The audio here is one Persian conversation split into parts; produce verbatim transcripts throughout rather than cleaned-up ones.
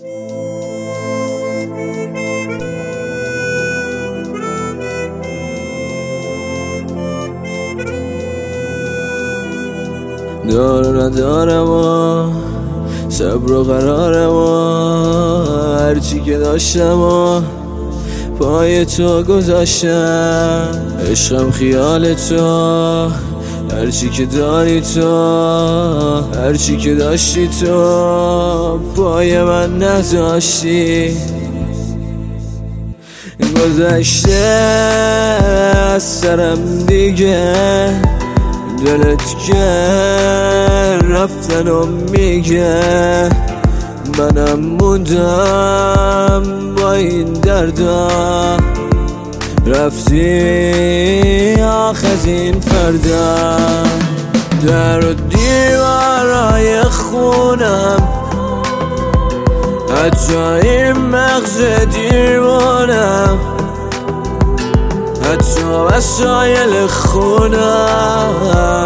دار ندارم و صبر و قرارم و هرچی که داشتم و پای تو گذاشتم. عشقم خیال تو، هرچی که داری تو، هرچی که داشتی تو پای من نذاشتی. گذشته از سرم دیگه، دلت که رفتن و میگه منم موندم با این دردا. رفتی آخ از این فردا، در و دیوارای خونم، حتی این مغز دیوانم، حتی وسایل خونم.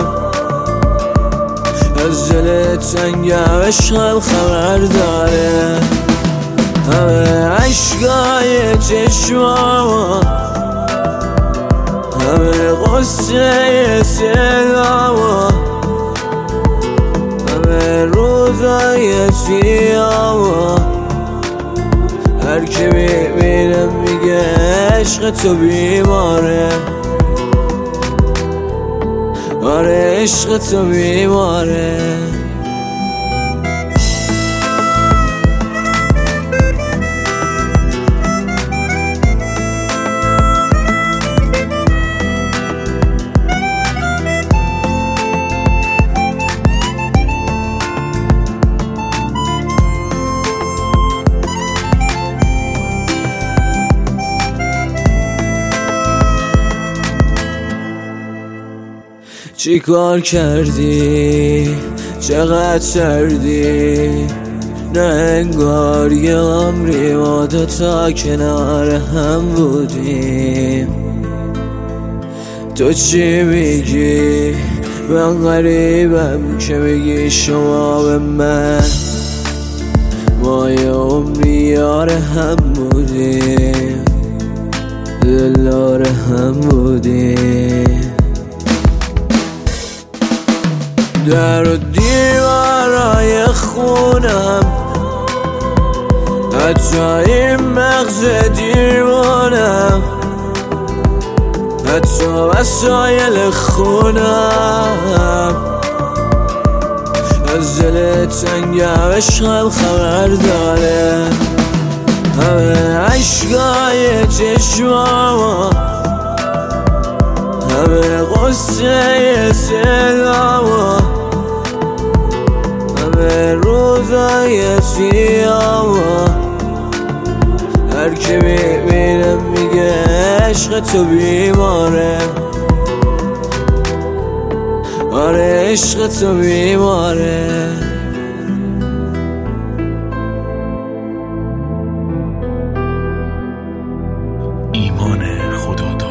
از دل تنگم عشقم خبر داره، همه عشقای چشمام، همه قصه صدام، همه روزای سیام. هر که میبینم میگه عشق تو بیماره، آره عشق تو بیماره. چی کار کردی؟ چقدر سردی؟ نه انگار یه عمری ما دوتا کنار هم بودیم. تو چی میگی؟ من غریبم که میگی شما به من، ما یه عمری یار هم بودیم، دلدار هم بودیم. در و دیوارای خونم، حتی این مغز دیوانم، حتی وسایل خونم. از دل تنگم عشقم خبر داره، همه عشقای چشمام، همه قصه صدام، همه روزای سیام. هر که میبینم میگه عشق تو بیماره، آره عشق تو بیماره. ایمان خدا دار.